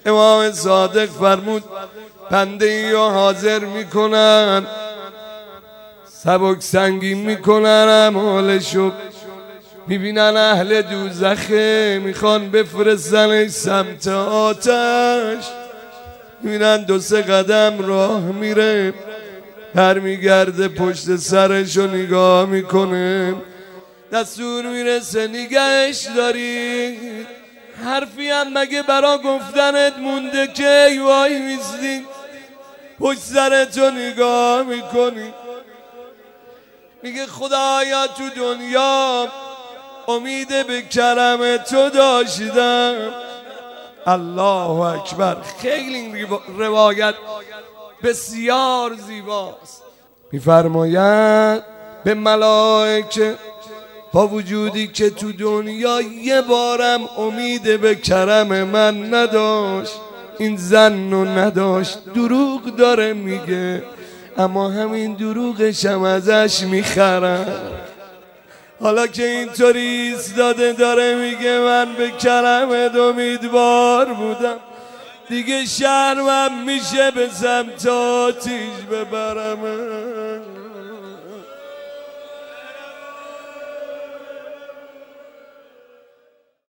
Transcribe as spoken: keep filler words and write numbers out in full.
امام صادق فرمود بنده ای رو حاضر میکنن، سبک سنگین میکنن اعمالشو، میبینن اهل دوزخه میخوان بفرستنش سمت آتش، میبینن دو سه قدم راه میره هر میگرده پشت سرشو نگاه میکنه، دستور میرسه نگهش دارید، حرفی هم مگه برا گفتنت مونده که وای میزدی پشت سرتو نگاه میکنی؟ میگه خدایا تو دنیا امید به کرم تو داشتم. الله اکبر. خیلی این روایت بسیار زیباست. میفرماید به ملائکه با وجودی که تو دنیا یه بارم امید به کرم من نداشت، این زن رو نداشت، دروغ داره میگه، اما همین دروغش هم ازش میخرم. حالا که اینطوری ایستاده داره میگه من به کرمت امیدوار بودم، دیگه شرمم میشه به سمت آتیش ببرم.